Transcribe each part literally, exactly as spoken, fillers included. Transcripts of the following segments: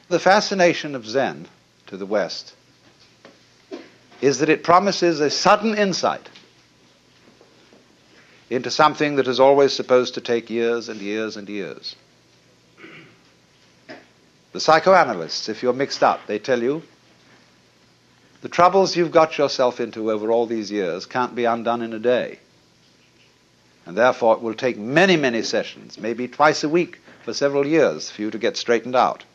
The fascination of Zen to the West is that it promises a sudden insight into something that is always supposed to take years and years and years. The psychoanalysts, if you're mixed up, they tell you the troubles you've got yourself into over all these years can't be undone in a day. And therefore it will take many, many sessions, maybe twice a week for several years for you to get straightened out.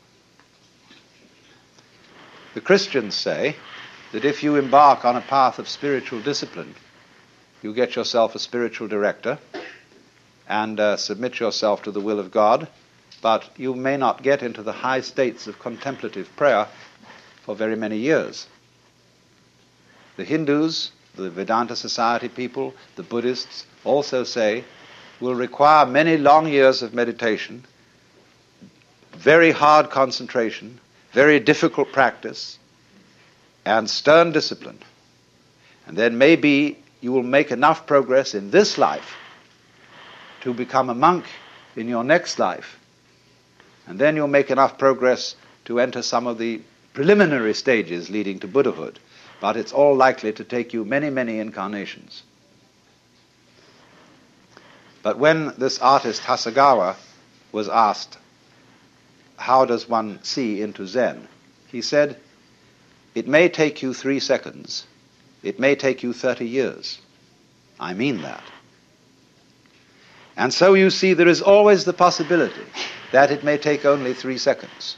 The Christians say that if you embark on a path of spiritual discipline, you get yourself a spiritual director and uh, submit yourself to the will of God, but you may not get into the high states of contemplative prayer for very many years. The Hindus, the Vedanta Society people, the Buddhists also say will require many long years of meditation, very hard concentration, very difficult practice, and stern discipline. And then maybe you will make enough progress in this life to become a monk in your next life. And then you'll make enough progress to enter some of the preliminary stages leading to Buddhahood. But it's all likely to take you many, many incarnations. But when this artist Hasegawa was asked, how does one see into Zen? He said, it may take you three seconds. It may take you thirty years. I mean that. And so you see there is always the possibility that it may take only three seconds.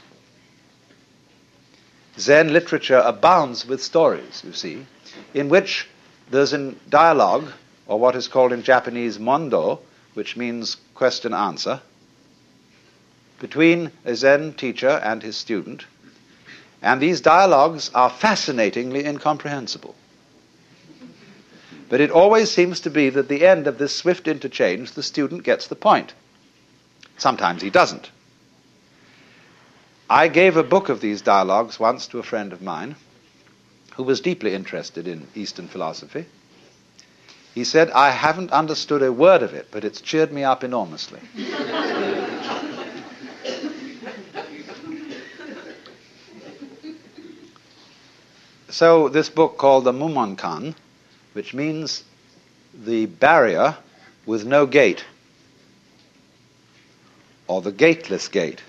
Zen literature abounds with stories, you see, in which there's a dialogue, or what is called in Japanese mondo, which means question-answer, between a Zen teacher and his student, and these dialogues are fascinatingly incomprehensible. But it always seems to be that at the end of this swift interchange, the student gets the point. Sometimes he doesn't. I gave a book of these dialogues once to a friend of mine who was deeply interested in Eastern philosophy. He said, I haven't understood a word of it, but it's cheered me up enormously. So this book called the Mumonkan, which means the barrier with no gate, or the gateless gate,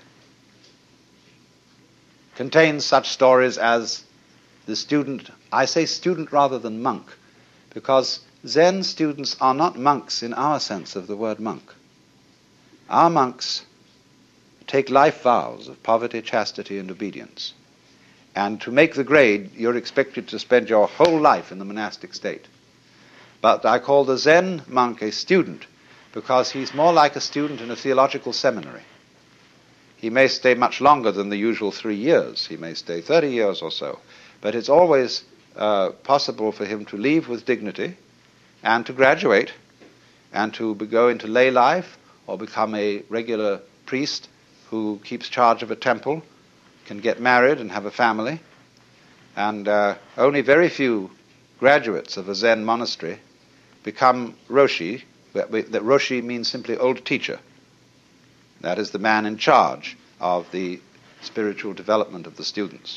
contains such stories as the student, I say student rather than monk, because Zen students are not monks in our sense of the word monk. Our monks take life vows of poverty, chastity, and obedience. And to make the grade, you're expected to spend your whole life in the monastic state. But I call the Zen monk a student because he's more like a student in a theological seminary. He may stay much longer than the usual three years. He may stay thirty years or so. But it's always uh, possible for him to leave with dignity and to graduate and to go into lay life or become a regular priest who keeps charge of a temple, can get married and have a family. And uh, only very few graduates of a Zen monastery become Roshi. That Roshi means simply old teacher. That is the man in charge of the spiritual development of the students.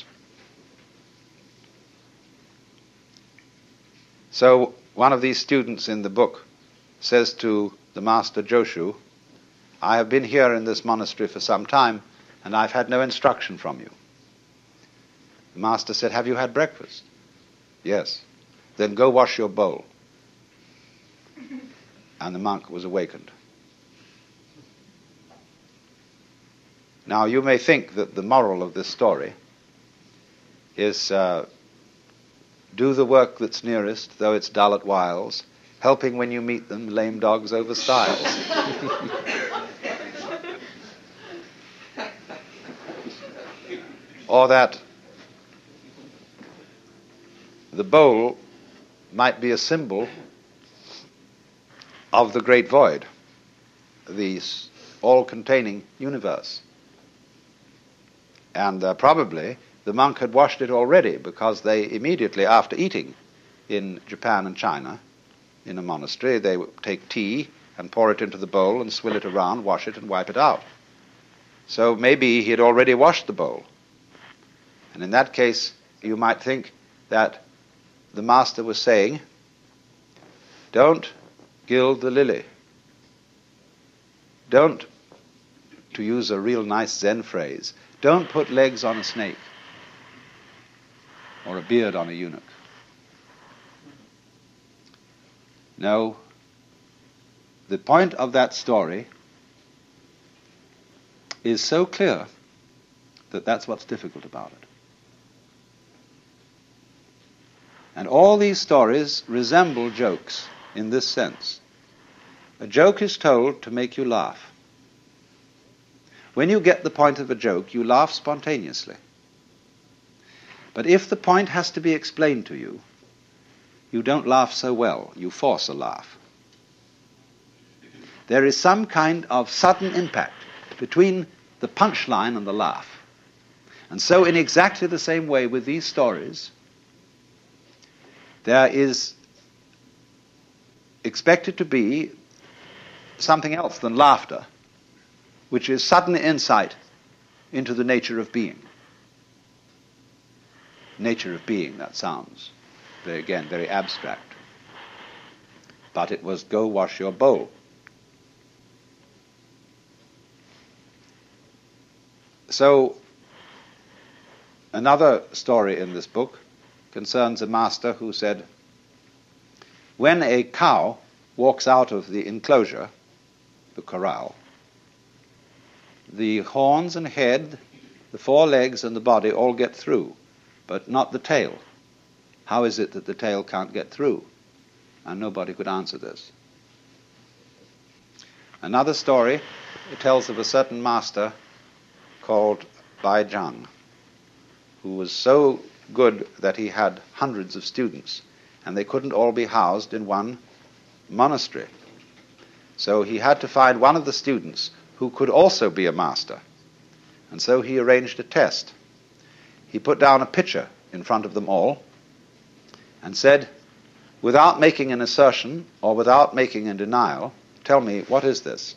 So one of these students in the book says to the master Joshu, I have been here in this monastery for some time and I've had no instruction from you. The master said, have you had breakfast? Yes. Then go wash your bowl. And the monk was awakened. Now you may think that the moral of this story is uh, do the work that's nearest, though it's dull at whiles, helping when you meet them, lame dogs over stiles. Or that the bowl might be a symbol of the great void, the all-containing universe. And uh, probably the monk had washed it already, because they immediately after eating in Japan and China, in a monastery, they would take tea and pour it into the bowl and swill it around, wash it and wipe it out. So maybe he had already washed the bowl. And in that case, you might think that the master was saying, don't gild the lily. Don't, to use a real nice Zen phrase, don't put legs on a snake or a beard on a eunuch. No, the point of that story is so clear that that's what's difficult about it. And all these stories resemble jokes in this sense. A joke is told to make you laugh. When you get the point of a joke, you laugh spontaneously. But if the point has to be explained to you, you don't laugh so well. You force a laugh. There is some kind of sudden impact between the punchline and the laugh. And so in exactly the same way with these stories, there is expected to be something else than laughter, which is sudden insight into the nature of being. Nature of being, that sounds, very, again, very abstract. But it was go wash your bowl. So, another story in this book concerns a master who said, when a cow walks out of the enclosure, the corral, the horns and head, the four legs and the body all get through, but not the tail. How is it that the tail can't get through? And nobody could answer this. Another story, it tells of a certain master called Bai Zhang, who was so good that he had hundreds of students, and they couldn't all be housed in one monastery. So he had to find one of the students who could also be a master. And so he arranged a test. He put down a pitcher in front of them all and said, without making an assertion or without making a denial, tell me, what is this?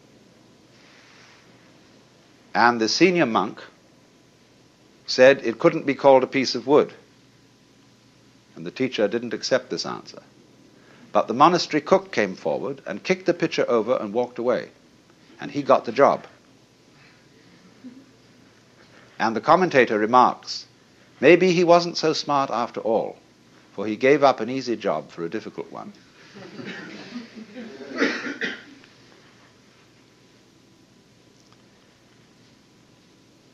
And the senior monk said it couldn't be called a piece of wood. And the teacher didn't accept this answer. But the monastery cook came forward and kicked the pitcher over and walked away. And he got the job. And the commentator remarks, maybe he wasn't so smart after all, for he gave up an easy job for a difficult one.